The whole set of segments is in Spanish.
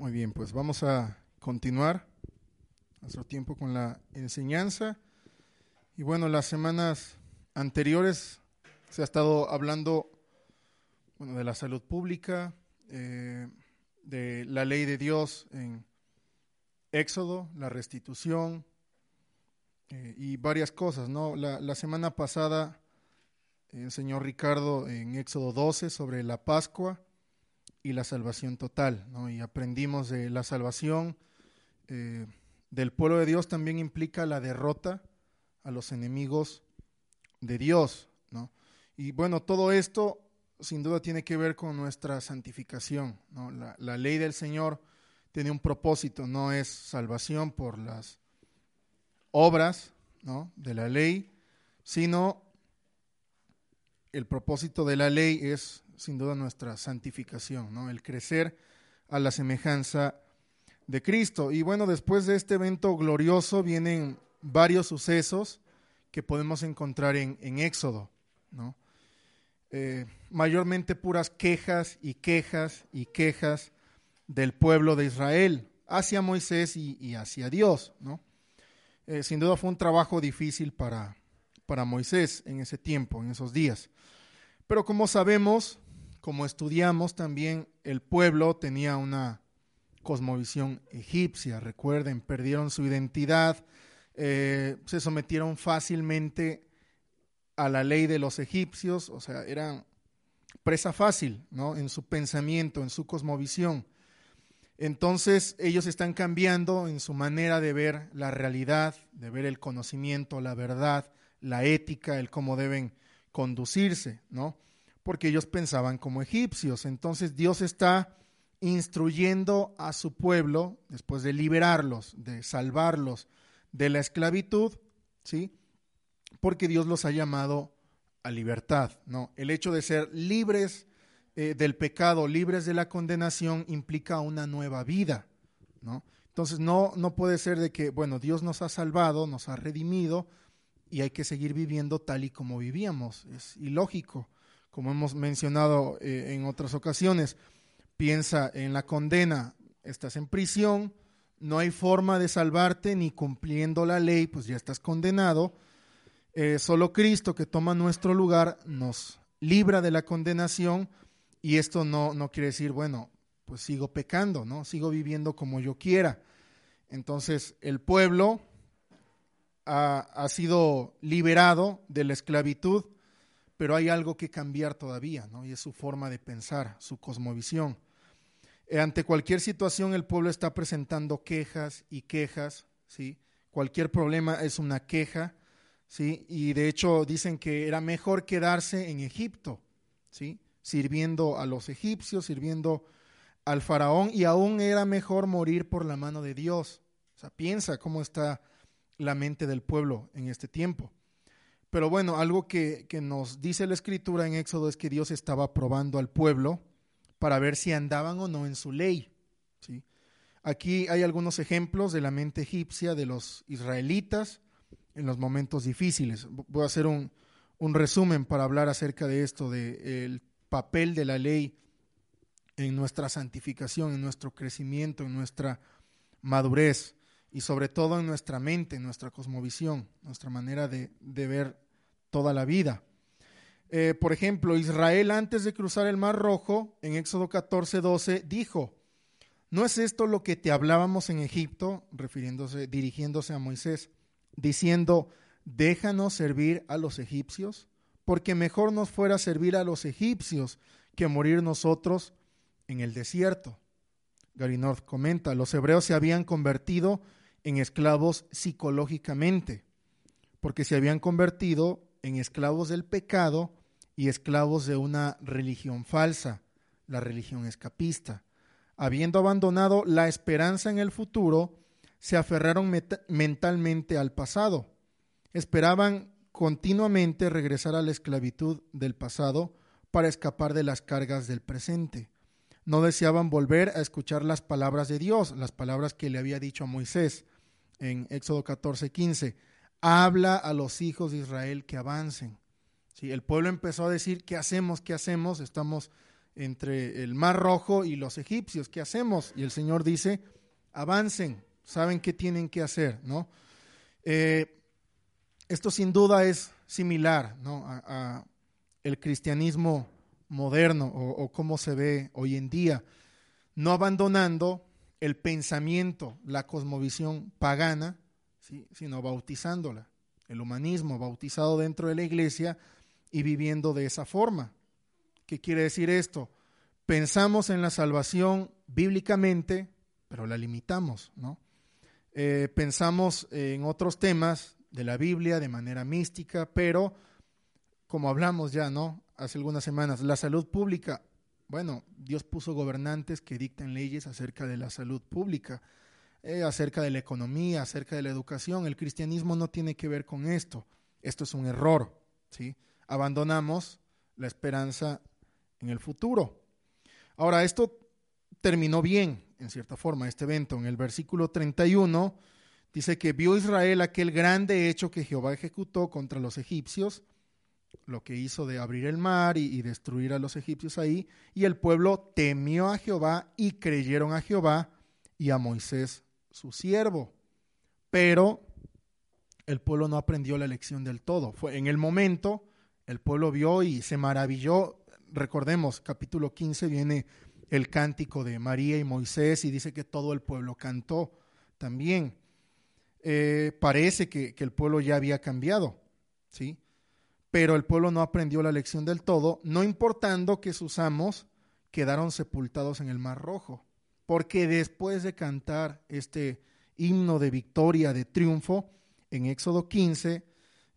Muy bien, pues vamos a continuar nuestro tiempo con la enseñanza. Y bueno, las semanas anteriores se ha estado hablando de la salud pública, de la ley de Dios en Éxodo, la restitución y varias cosas, ¿no? La semana pasada enseñó Ricardo en Éxodo 12 sobre la Pascua y la salvación total, ¿no? Y aprendimos de la salvación del pueblo de Dios también implica la derrota a los enemigos de Dios, ¿no? Y bueno, todo esto sin duda tiene que ver con nuestra santificación, ¿no? La ley del Señor tiene un propósito, no es salvación por las obras, ¿no?, de la ley, sino el propósito de la ley es sin duda nuestra santificación, ¿no?, el crecer a la semejanza de Cristo. Y bueno, después de este evento glorioso vienen varios sucesos que podemos encontrar en Éxodo, ¿no? Mayormente puras quejas y quejas y quejas del pueblo de Israel hacia Moisés y hacia Dios, ¿no? Sin duda fue un trabajo difícil para Moisés en ese tiempo, en esos días. Pero como sabemos, como estudiamos también, el pueblo tenía una cosmovisión egipcia. Recuerden, perdieron su identidad, se sometieron fácilmente a la ley de los egipcios, o sea, eran presa fácil, ¿no?, en su pensamiento, en su cosmovisión. Entonces ellos están cambiando en su manera de ver la realidad, de ver el conocimiento, la verdad, la ética, el cómo deben conducirse, ¿no? Porque ellos pensaban como egipcios. Entonces Dios está instruyendo a su pueblo, después de liberarlos, de salvarlos de la esclavitud, ¿sí?, porque Dios los ha llamado a libertad, ¿no? El hecho de ser libres del pecado, libres de la condenación, implica una nueva vida, ¿no? Entonces no puede ser de que, bueno, Dios nos ha salvado, nos ha redimido y hay que seguir viviendo tal y como vivíamos. Es ilógico, como hemos mencionado en otras ocasiones. Piensa en la condena, estás en prisión, no hay forma de salvarte, ni cumpliendo la ley, pues ya estás condenado. Solo Cristo, que toma nuestro lugar, nos libra de la condenación, y esto no quiere decir, bueno, pues sigo pecando, ¿no? Sigo viviendo como yo quiera. Entonces el pueblo ha sido liberado de la esclavitud, pero hay algo que cambiar todavía, ¿no? Y es su forma de pensar, su cosmovisión. Ante cualquier situación el pueblo está presentando quejas y quejas, ¿sí? Cualquier problema es una queja, ¿sí? Y de hecho dicen que era mejor quedarse en Egipto, ¿sí?, sirviendo a los egipcios, sirviendo al faraón, y aún era mejor morir por la mano de Dios. O sea, piensa cómo está la mente del pueblo en este tiempo. Pero bueno, algo que nos dice la Escritura en Éxodo es que Dios estaba probando al pueblo para ver si andaban o no en su ley, ¿sí? Aquí hay algunos ejemplos de la mente egipcia de los israelitas en los momentos difíciles. Voy a hacer un resumen para hablar acerca de esto, del papel de la ley en nuestra santificación, en nuestro crecimiento, en nuestra madurez y sobre todo en nuestra mente, en nuestra cosmovisión, nuestra manera de ver toda la vida. Por ejemplo, Israel, antes de cruzar el Mar Rojo, en Éxodo 14:12, dijo: ¿no es esto lo que te hablábamos en Egipto? Dirigiéndose a Moisés, diciendo: déjanos servir a los egipcios, porque mejor nos fuera servir a los egipcios que morir nosotros en el desierto. Gary North comenta: los hebreos se habían convertido en esclavos psicológicamente, porque se habían convertido en esclavos del pecado y esclavos de una religión falsa, la religión escapista. Habiendo abandonado la esperanza en el futuro, se aferraron mentalmente al pasado. Esperaban continuamente regresar a la esclavitud del pasado para escapar de las cargas del presente. No deseaban volver a escuchar las palabras de Dios, las palabras que le había dicho a Moisés en Éxodo 14:15. Habla a los hijos de Israel que avancen. Sí, el pueblo empezó a decir: ¿qué hacemos? ¿Qué hacemos? Estamos entre el Mar Rojo y los egipcios. ¿Qué hacemos? Y el Señor dice, avancen, saben qué tienen que hacer, ¿no? Esto sin duda es similar, ¿no? a el cristianismo moderno o cómo se ve hoy en día, no abandonando el pensamiento, la cosmovisión pagana, ¿sí? Sino bautizándola, el humanismo bautizado dentro de la iglesia y viviendo de esa forma. ¿Qué quiere decir esto? Pensamos en la salvación bíblicamente, pero la limitamos, ¿no? Pensamos en otros temas de la Biblia de manera mística, pero como hablamos ya, ¿no? Hace algunas semanas, la salud pública, bueno, Dios puso gobernantes que dictan leyes acerca de la salud pública, acerca de la economía, acerca de la educación. El cristianismo no tiene que ver con esto. Esto es un error, ¿sí? Abandonamos la esperanza en el futuro. Ahora, esto terminó bien, en cierta forma, este evento. En el versículo 31 dice que vio Israel aquel grande hecho que Jehová ejecutó contra los egipcios, lo que hizo de abrir el mar y destruir a los egipcios ahí, y el pueblo temió a Jehová y creyeron a Jehová y a Moisés su siervo. Pero el pueblo no aprendió la lección del todo. Fue en el momento, el pueblo vio y se maravilló. Recordemos, capítulo 15 viene el cántico de María y Moisés y dice que todo el pueblo cantó también. Parece que el pueblo ya había cambiado, ¿sí? Pero el pueblo no aprendió la lección del todo, no importando que sus amos quedaron sepultados en el Mar Rojo, porque después de cantar este himno de victoria, de triunfo, en Éxodo 15,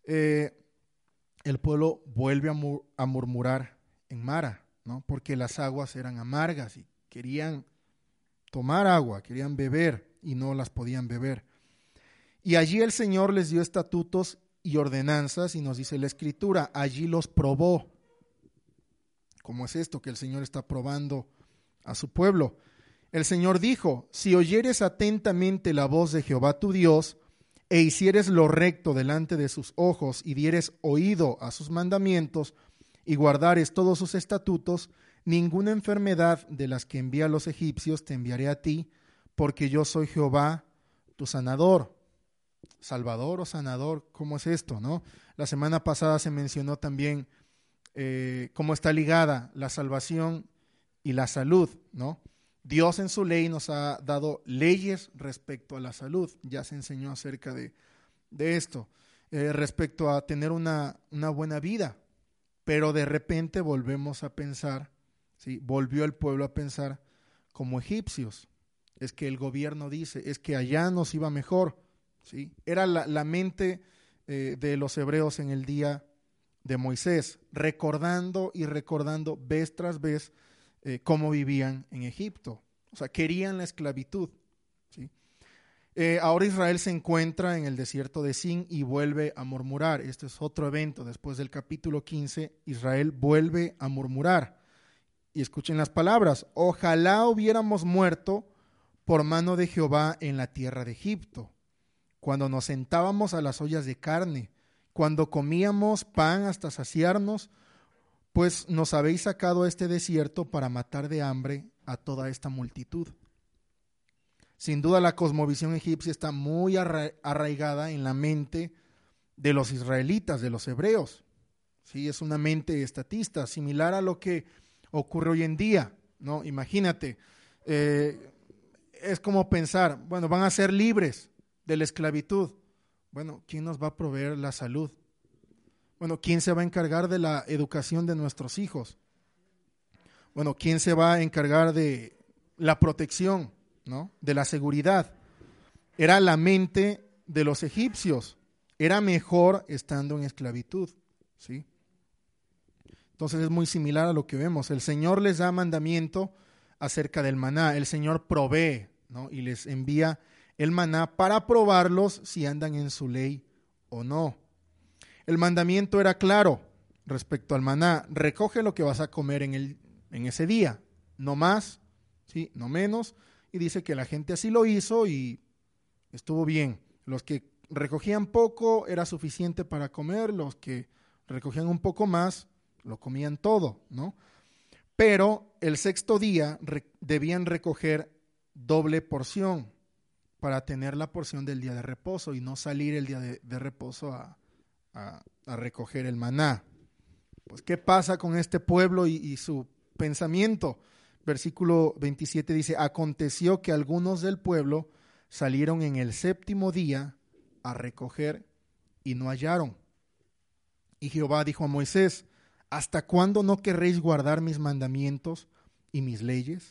el pueblo vuelve a murmurar en Mara, ¿no? Porque las aguas eran amargas y querían tomar agua, querían beber y no las podían beber. Y allí el Señor les dio estatutos y ordenanzas, y nos dice la Escritura, allí los probó. ¿Cómo es esto que el Señor está probando a su pueblo? El Señor dijo, si oyeres atentamente la voz de Jehová tu Dios, e hicieres lo recto delante de sus ojos, y dieres oído a sus mandamientos, y guardares todos sus estatutos, ninguna enfermedad de las que envía a los egipcios te enviaré a ti, porque yo soy Jehová, tu sanador. Salvador o sanador, ¿cómo es esto, no? La semana pasada se mencionó también cómo está ligada la salvación y la salud, ¿no? Dios en su ley nos ha dado leyes respecto a la salud, ya se enseñó acerca de esto, respecto a tener una buena vida, pero de repente volvemos a pensar, ¿sí? Volvió el pueblo a pensar como egipcios, es que el gobierno dice, es que allá nos iba mejor, ¿sí? Era la mente de los hebreos en el día de Moisés, recordando y recordando vez tras vez cómo vivían en Egipto. O sea, querían la esclavitud, ¿sí? Ahora Israel se encuentra en el desierto de Sin y vuelve a murmurar. Este es otro evento. Después del capítulo 15, Israel vuelve a murmurar. Y escuchen las palabras. Ojalá hubiéramos muerto por mano de Jehová en la tierra de Egipto, cuando nos sentábamos a las ollas de carne, cuando comíamos pan hasta saciarnos, pues nos habéis sacado a este desierto para matar de hambre a toda esta multitud. Sin duda la cosmovisión egipcia está muy arraigada en la mente de los israelitas, de los hebreos. Sí, es una mente estatista, similar a lo que ocurre hoy en día, ¿no? Imagínate, es como pensar, bueno, van a ser libres de la esclavitud. Bueno, ¿quién nos va a proveer la salud? Bueno, ¿quién se va a encargar de la educación de nuestros hijos? Bueno, ¿quién se va a encargar de la protección, ¿no? De la seguridad? Era la mente de los egipcios. Era mejor estando en esclavitud, ¿sí? Entonces es muy similar a lo que vemos. El Señor les da mandamiento acerca del maná. El Señor provee, ¿no? Y les envía el maná para probarlos si andan en su ley o no. El mandamiento era claro respecto al maná. Recoge lo que vas a comer en ese día, no más, ¿sí? No menos. Y dice que la gente así lo hizo y estuvo bien. Los que recogían poco era suficiente para comer, los que recogían un poco más lo comían todo, ¿no? Pero el sexto día debían recoger doble porción para tener la porción del día de reposo y no salir el día de reposo a recoger el maná. Pues, ¿qué pasa con este pueblo y su pensamiento? Versículo 27 dice, aconteció que algunos del pueblo salieron en el séptimo día a recoger y no hallaron. Y Jehová dijo a Moisés, ¿hasta cuándo no querréis guardar mis mandamientos y mis leyes?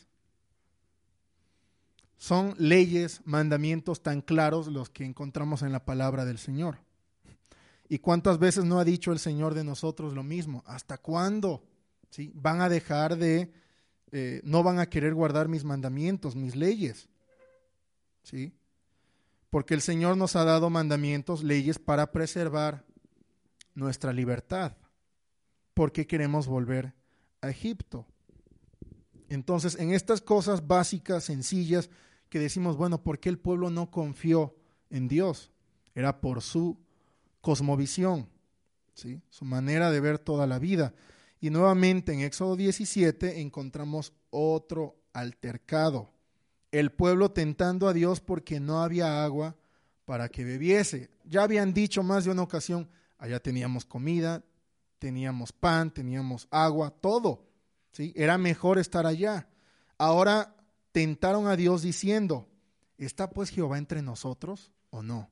Son leyes, mandamientos tan claros los que encontramos en la palabra del Señor. ¿Y cuántas veces no ha dicho el Señor de nosotros lo mismo? ¿Hasta cuándo? ¿Sí? Van a dejar no van a querer guardar mis mandamientos, mis leyes. ¿Sí? Porque el Señor nos ha dado mandamientos, leyes para preservar nuestra libertad. ¿Por qué queremos volver a Egipto? Entonces, en estas cosas básicas, sencillas, que decimos, bueno, ¿por qué el pueblo no confió en Dios? Era por su cosmovisión, ¿sí? Su manera de ver toda la vida. Y nuevamente en Éxodo 17 encontramos otro altercado. El pueblo tentando a Dios porque no había agua para que bebiese. Ya habían dicho más de una ocasión, allá teníamos comida, teníamos pan, teníamos agua, todo, ¿sí? Era mejor estar allá. Ahora tentaron a Dios diciendo, ¿está pues Jehová entre nosotros o no?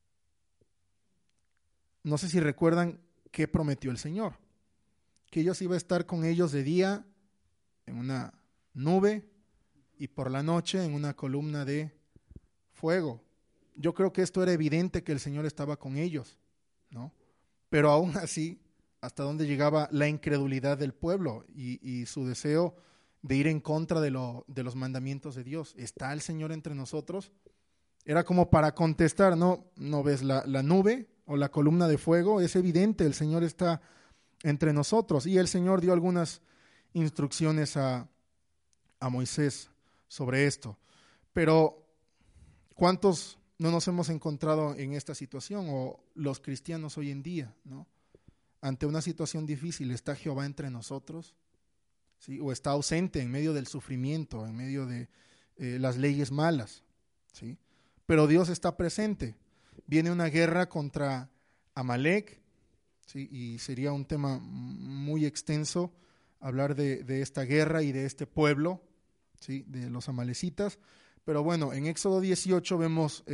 No sé si recuerdan qué prometió el Señor, que Dios iba a estar con ellos de día en una nube y por la noche en una columna de fuego. Yo creo que esto era evidente que el Señor estaba con ellos, ¿no? Pero aún así, hasta dónde llegaba la incredulidad del pueblo y su deseo de ir en contra de los mandamientos de Dios. ¿Está el Señor entre nosotros? Era como para contestar, ¿no ves la nube o la columna de fuego? Es evidente, el Señor está entre nosotros. Y el Señor dio algunas instrucciones a Moisés sobre esto. Pero, ¿cuántos no nos hemos encontrado en esta situación? O los cristianos hoy en día, ¿no? Ante una situación difícil, ¿está Jehová entre nosotros? ¿Sí? ¿O está ausente en medio del sufrimiento, en medio de las leyes malas? ¿Sí? Pero Dios está presente. Viene una guerra contra Amalek, ¿sí? Y sería un tema muy extenso hablar de esta guerra y de este pueblo, ¿sí? De los amalecitas. Pero bueno, en Éxodo 18 vemos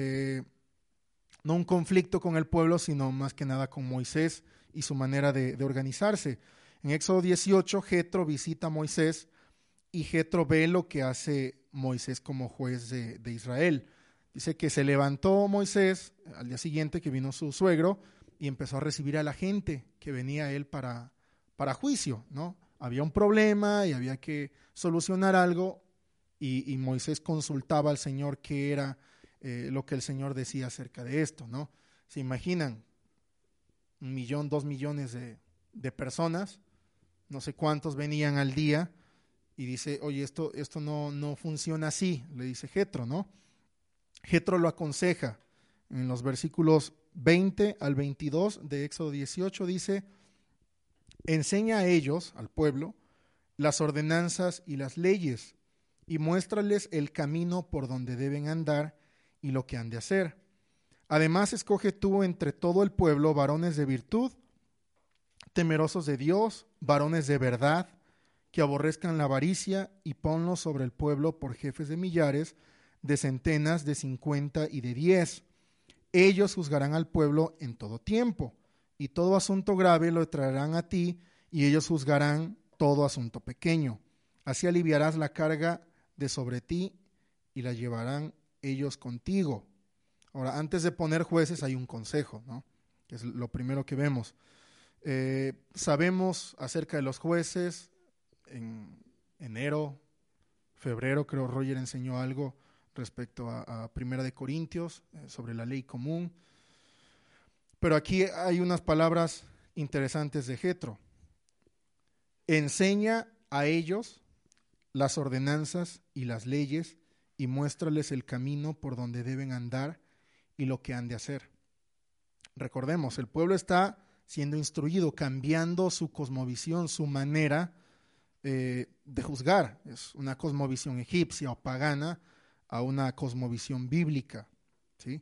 no un conflicto con el pueblo, sino más que nada con Moisés y su manera de organizarse. En Éxodo 18, Jetro visita a Moisés y Jetro ve lo que hace Moisés como juez de Israel. Dice que se levantó Moisés al día siguiente que vino su suegro y empezó a recibir a la gente que venía a él para juicio, ¿no? Había un problema y había que solucionar algo y Moisés consultaba al Señor qué era lo que el Señor decía acerca de esto, ¿no? ¿Se imaginan? 1 millón, 2 millones de personas, no sé cuántos venían al día y dice, oye, esto no funciona así, le dice Jetro, ¿no? Jetro lo aconseja en los versículos 20 al 22 de Éxodo 18, dice, enseña a ellos, al pueblo, las ordenanzas y las leyes y muéstrales el camino por donde deben andar y lo que han de hacer. Además, escoge tú entre todo el pueblo varones de virtud, temerosos de Dios, varones de verdad, que aborrezcan la avaricia, y ponlos sobre el pueblo por jefes de millares, de centenas, de 50 y de 10. Ellos juzgarán al pueblo en todo tiempo, y todo asunto grave lo traerán a ti, y ellos juzgarán todo asunto pequeño. Así aliviarás la carga de sobre ti, y la llevarán ellos contigo. Ahora, antes de poner jueces hay un consejo, ¿no? Que es lo primero que vemos. Sabemos acerca de los jueces, en enero, febrero, creo Roger enseñó algo respecto a Primera de Corintios, sobre la ley común. Pero aquí hay unas palabras interesantes de Jetro. Enseña a ellos las ordenanzas y las leyes y muéstrales el camino por donde deben andar y lo que han de hacer. Recordemos, el pueblo está siendo instruido, cambiando su cosmovisión, su manera de juzgar. Es una cosmovisión egipcia o pagana a una cosmovisión bíblica, ¿sí?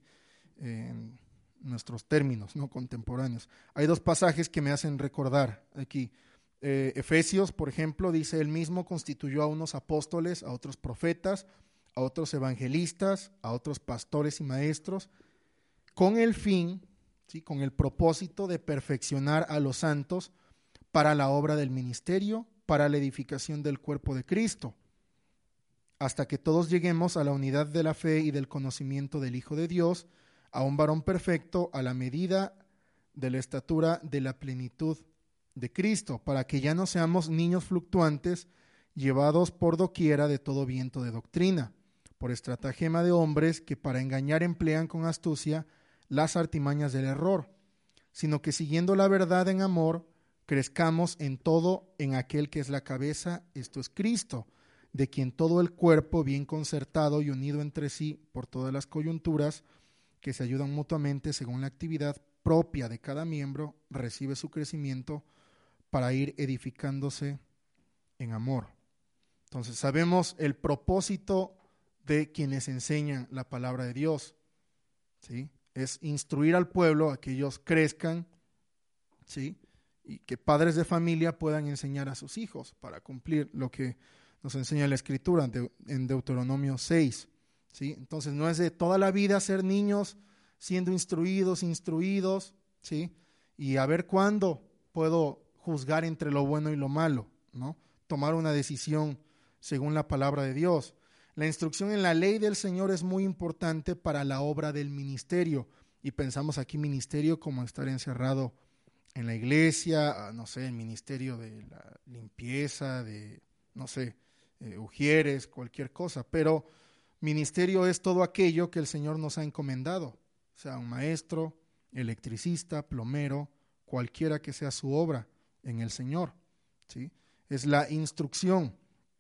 En nuestros términos, ¿no?, contemporáneos. Hay dos pasajes que me hacen recordar aquí. Efesios, por ejemplo, dice: él mismo constituyó a unos apóstoles, a otros profetas, a otros evangelistas, a otros pastores y maestros, con el fin, ¿sí?, con el propósito de perfeccionar a los santos para la obra del ministerio, para la edificación del cuerpo de Cristo, hasta que todos lleguemos a la unidad de la fe y del conocimiento del Hijo de Dios, a un varón perfecto, a la medida de la estatura de la plenitud de Cristo, para que ya no seamos niños fluctuantes, llevados por doquiera de todo viento de doctrina, por estratagema de hombres que para engañar emplean con astucia las artimañas del error, sino que siguiendo la verdad en amor, crezcamos en todo en aquel que es la cabeza, esto es Cristo, de quien todo el cuerpo, bien concertado y unido entre sí por todas las coyunturas, que se ayudan mutuamente según la actividad propia de cada miembro, recibe su crecimiento para ir edificándose en amor. Entonces sabemos el propósito de quienes enseñan la palabra de Dios, ¿sí? Es instruir al pueblo a que ellos crezcan, ¿sí?, y que padres de familia puedan enseñar a sus hijos para cumplir lo que nos enseña la Escritura en Deuteronomio 6, ¿sí? Entonces no es de toda la vida ser niños siendo instruidos, ¿sí?, y a ver cuándo puedo juzgar entre lo bueno y lo malo, ¿no? Tomar una decisión según la palabra de Dios. La instrucción en la ley del Señor es muy importante para la obra del ministerio, y pensamos aquí ministerio como estar encerrado en la iglesia, no sé, el ministerio de la limpieza, de, no sé, ujieres, cualquier cosa, pero ministerio es todo aquello que el Señor nos ha encomendado, o sea, un maestro, electricista, plomero, cualquiera que sea su obra en el Señor, ¿sí? Es la instrucción.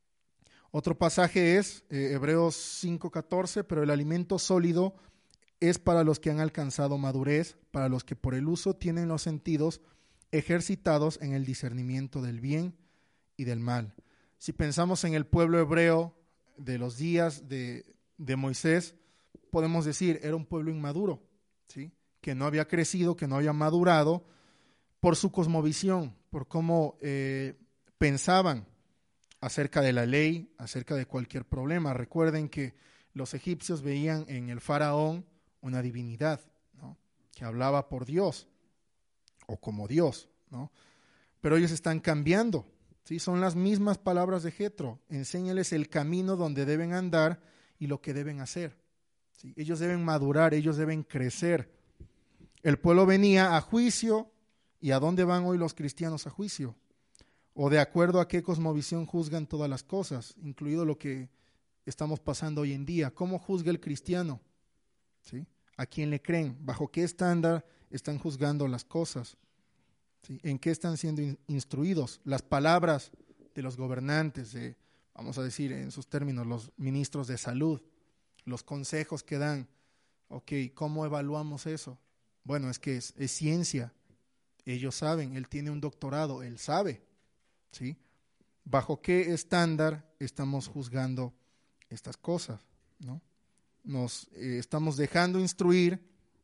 Otro pasaje es Hebreos 5:14, pero el alimento sólido es para los que han alcanzado madurez, para los que por el uso tienen los sentidos ejercitados en el discernimiento del bien y del mal. Si pensamos en el pueblo hebreo de los días de Moisés, podemos decir, era un pueblo inmaduro, ¿sí?, que no había crecido, que no había madurado por su cosmovisión, por cómo pensaban acerca de la ley, acerca de cualquier problema. Recuerden que los egipcios veían en el faraón una divinidad, ¿no?, que hablaba por Dios o como Dios, ¿no? Pero ellos están cambiando, ¿sí? Son las mismas palabras de Jetro: enséñales el camino donde deben andar y lo que deben hacer, ¿sí? Ellos deben madurar, ellos deben crecer. El pueblo venía a juicio, ¿y a dónde van hoy los cristianos a juicio? O de acuerdo a qué cosmovisión juzgan todas las cosas, incluido lo que estamos pasando hoy en día. ¿Cómo juzga el cristiano? ¿Sí? ¿A quién le creen? ¿Bajo qué estándar están juzgando las cosas? ¿Sí? ¿En qué están siendo instruidos? Las palabras de los gobernantes, vamos a decir en sus términos, los ministros de salud, los consejos que dan. Ok, ¿cómo evaluamos eso? Bueno, es que es ciencia. Ellos saben, él tiene un doctorado, él sabe, ¿sí? ¿Bajo qué estándar estamos juzgando estas cosas, ¿no? Nos estamos dejando instruir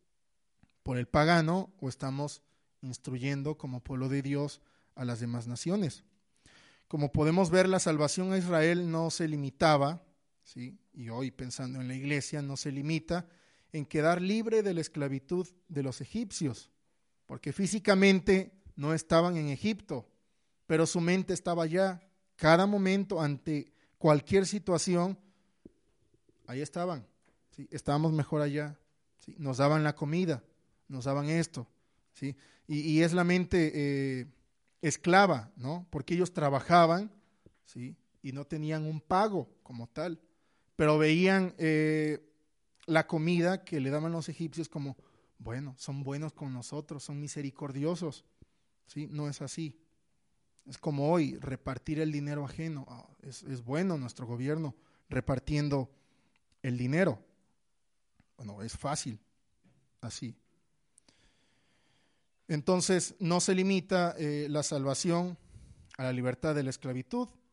por el pagano o estamos instruyendo como pueblo de Dios a las demás naciones. Como podemos ver, la salvación a Israel no se limitaba, ¿sí?, y hoy pensando en la iglesia no se limita en quedar libre de la esclavitud de los egipcios, porque físicamente no estaban en Egipto, pero su mente estaba allá. Cada momento, ante cualquier situación, ahí estaban, ¿sí? Estábamos mejor allá, ¿sí? Nos daban la comida, nos daban esto, ¿sí? Y es la mente esclava, ¿no? Porque ellos trabajaban, ¿sí?, y no tenían un pago como tal, pero veían la comida que le daban los egipcios como, bueno, son buenos con nosotros, son misericordiosos, ¿sí? No es así. Es como hoy, repartir el dinero ajeno. Es bueno nuestro gobierno repartiendo el dinero. Bueno, es fácil, así. Entonces, no se limita la salvación a la libertad de la esclavitud,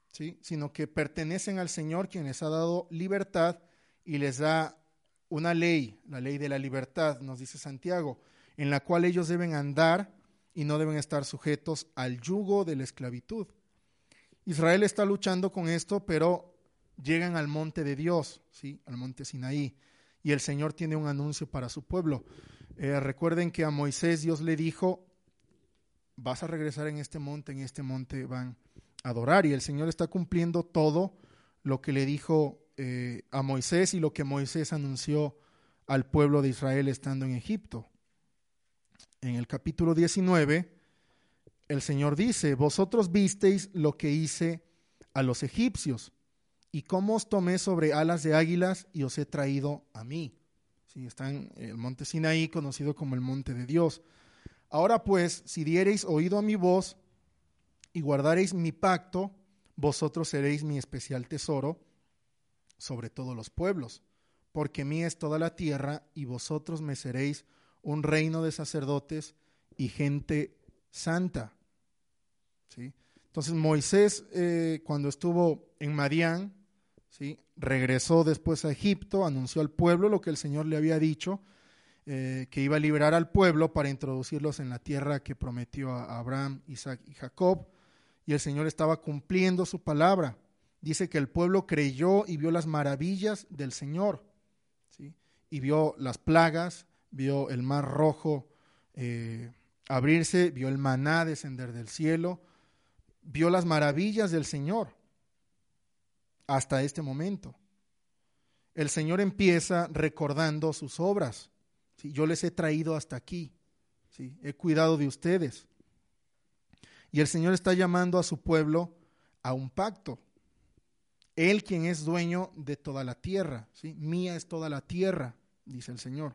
¿sí? Sino que pertenecen al Señor, quien les ha dado libertad y les da una ley, la ley de la libertad, nos dice Santiago, en la cual ellos deben andar y no deben estar sujetos al yugo de la esclavitud. Israel está luchando con esto, pero llegan al monte de Dios, ¿sí? Al monte Sinaí, y el Señor tiene un anuncio para su pueblo. Recuerden que a Moisés Dios le dijo, vas a regresar en este monte van a adorar, y el Señor está cumpliendo todo lo que le dijo a Moisés y lo que Moisés anunció al pueblo de Israel estando en Egipto. En el capítulo 19, el Señor dice, vosotros visteis lo que hice a los egipcios, y cómo os tomé sobre alas de águilas y os he traído a mí. Sí, está en el monte Sinaí, conocido como el monte de Dios. Ahora pues, si diereis oído a mi voz y guardareis mi pacto, vosotros seréis mi especial tesoro sobre todos los pueblos, porque mía es toda la tierra, y vosotros me seréis un reino de sacerdotes y gente santa. ¿Sí? Entonces Moisés, cuando estuvo en Madián, ¿sí? Regresó después a Egipto, anunció al pueblo lo que el Señor le había dicho, que iba a liberar al pueblo para introducirlos en la tierra que prometió a Abraham, Isaac y Jacob, y el Señor estaba cumpliendo su palabra. Dice que el pueblo creyó y vio las maravillas del Señor, ¿sí? Y vio las plagas, vio el mar rojo abrirse, vio el maná descender del cielo, vio las maravillas del Señor hasta este momento. El Señor empieza recordando sus obras. ¿Sí? Yo les he traído hasta aquí, ¿sí? He cuidado de ustedes. Y el Señor está llamando a su pueblo a un pacto. Él quien es dueño de toda la tierra, ¿sí? Mía es toda la tierra, dice el Señor.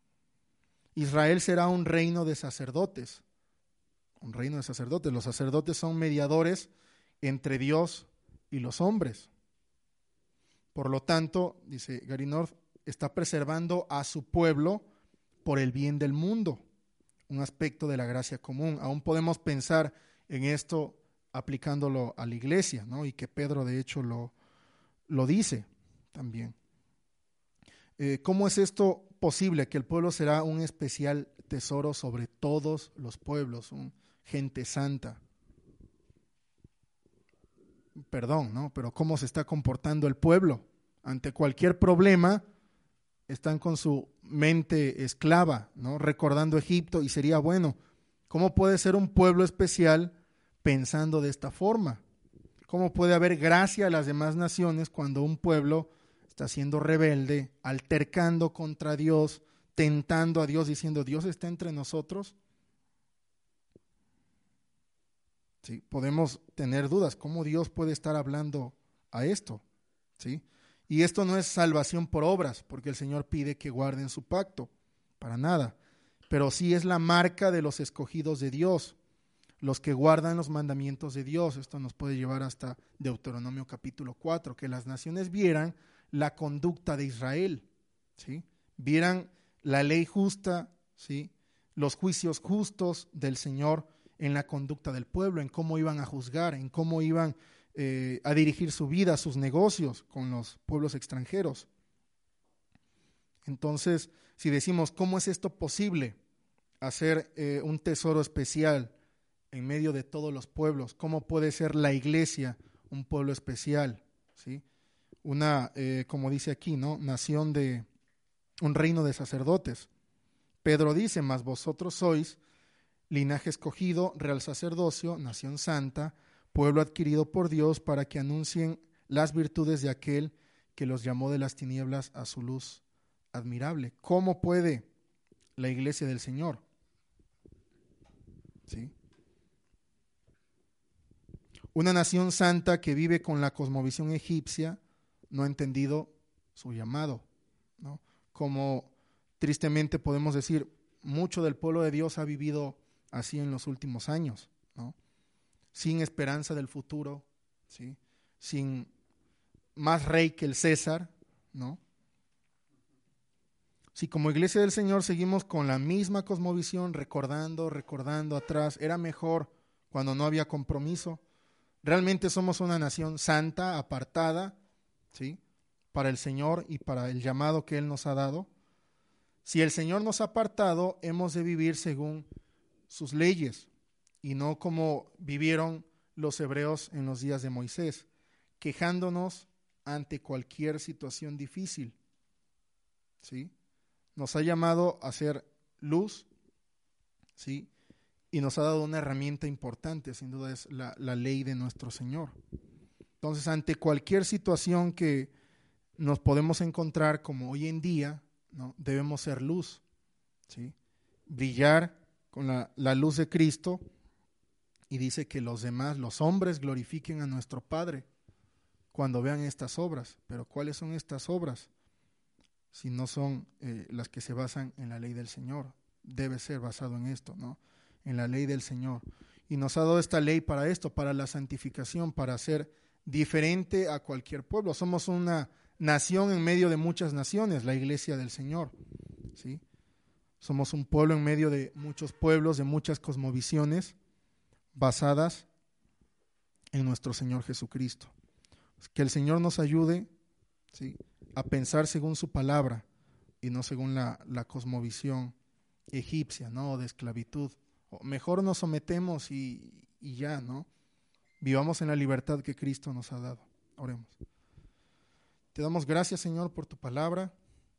Israel será un reino de sacerdotes. Un reino de sacerdotes. Los sacerdotes son mediadores entre Dios y los hombres. Por lo tanto, dice Gary North, está preservando a su pueblo por el bien del mundo, un aspecto de la gracia común. Aún podemos pensar en esto aplicándolo a la iglesia, ¿no? Y que Pedro de hecho lo dice también. ¿Cómo es esto posible? Que el pueblo será un especial tesoro sobre todos los pueblos, gente santa. Perdón, ¿no? Pero ¿cómo se está comportando el pueblo? Ante cualquier problema, están con su mente esclava, ¿no? Recordando Egipto, y sería bueno. ¿Cómo puede ser un pueblo especial pensando de esta forma? ¿Cómo puede haber gracia a las demás naciones cuando un pueblo está siendo rebelde, altercando contra Dios, tentando a Dios, diciendo, ¿Dios está entre nosotros? ¿Sí? Podemos tener dudas, ¿cómo Dios puede estar hablando a esto? ¿Sí? Y esto no es salvación por obras, porque el Señor pide que guarden su pacto, para nada. Pero sí es la marca de los escogidos de Dios, los que guardan los mandamientos de Dios. Esto nos puede llevar hasta Deuteronomio capítulo 4, que las naciones vieran la conducta de Israel, ¿sí? Vieran la ley justa, ¿sí? Los juicios justos del Señor en la conducta del pueblo, en cómo iban a juzgar, en cómo iban a dirigir su vida, sus negocios con los pueblos extranjeros. Entonces, si decimos, ¿cómo es esto posible? Hacer un tesoro especial en medio de todos los pueblos. ¿Cómo puede ser la iglesia un pueblo especial? ¿Sí? Una, como dice aquí, ¿no? Nación de, un reino de sacerdotes. Pedro dice, mas vosotros sois linaje escogido, real sacerdocio, nación santa, pueblo adquirido por Dios, para que anuncien las virtudes de aquel que los llamó de las tinieblas a su luz admirable. ¿Cómo puede la iglesia del Señor? ¿Sí? Una nación santa que vive con la cosmovisión egipcia no ha entendido su llamado, ¿no? Como tristemente podemos decir, mucho del pueblo de Dios ha vivido así en los últimos años, ¿no? Sin esperanza del futuro, ¿sí? Sin más rey que el César, ¿no? Si como iglesia del Señor seguimos con la misma cosmovisión, recordando atrás, era mejor cuando no había compromiso, realmente somos una nación santa, apartada, ¿sí?, para el Señor y para el llamado que Él nos ha dado. Si el Señor nos ha apartado, hemos de vivir según sus leyes y no como vivieron los hebreos en los días de Moisés, quejándonos ante cualquier situación difícil, ¿sí? Nos ha llamado a ser luz, ¿sí?, y nos ha dado una herramienta importante, sin duda es la ley de nuestro Señor. Entonces, ante cualquier situación que nos podemos encontrar como hoy en día, ¿no?, debemos ser luz, ¿sí?, brillar con la luz de Cristo, y dice que los demás, los hombres, glorifiquen a nuestro Padre cuando vean estas obras. Pero ¿cuáles son estas obras? Si no son las que se basan en la ley del Señor. Debe ser basado en esto, ¿no?, en la ley del Señor. Y nos ha dado esta ley para esto, para la santificación, para ser diferente a cualquier pueblo. Somos una nación en medio de muchas naciones, la iglesia del Señor, ¿sí? Somos un pueblo en medio de muchos pueblos, de muchas cosmovisiones basadas en nuestro Señor Jesucristo. Que el Señor nos ayude, ¿sí?, a pensar según su palabra y no según la cosmovisión egipcia, ¿no?, de esclavitud. O mejor nos sometemos y ya, ¿no? Vivamos en la libertad que Cristo nos ha dado. Oremos. Te damos gracias, Señor, por tu palabra.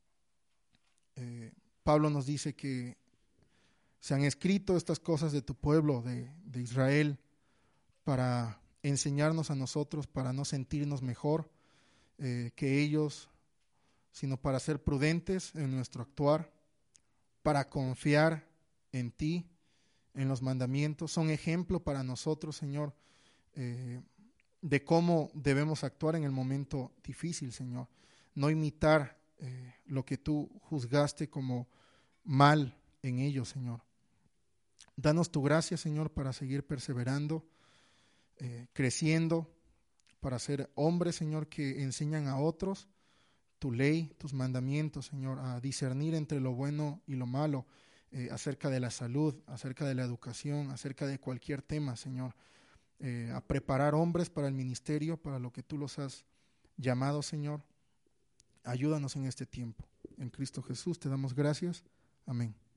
Pablo nos dice que se han escrito estas cosas de tu pueblo, de Israel, para enseñarnos a nosotros, para no sentirnos mejor que ellos, sino para ser prudentes en nuestro actuar, para confiar en ti, en los mandamientos. Son ejemplo para nosotros, Señor, de cómo debemos actuar en el momento difícil, Señor. No imitar lo que tú juzgaste como mal en ellos, Señor. Danos tu gracia, Señor, para seguir perseverando, creciendo, para ser hombres, Señor, que enseñan a otros tu ley, tus mandamientos, Señor, a discernir entre lo bueno y lo malo, acerca de la salud, acerca de la educación, acerca de cualquier tema, Señor, a preparar hombres para el ministerio, para lo que tú los has llamado, Señor. Ayúdanos en este tiempo. En Cristo Jesús te damos gracias. Amén.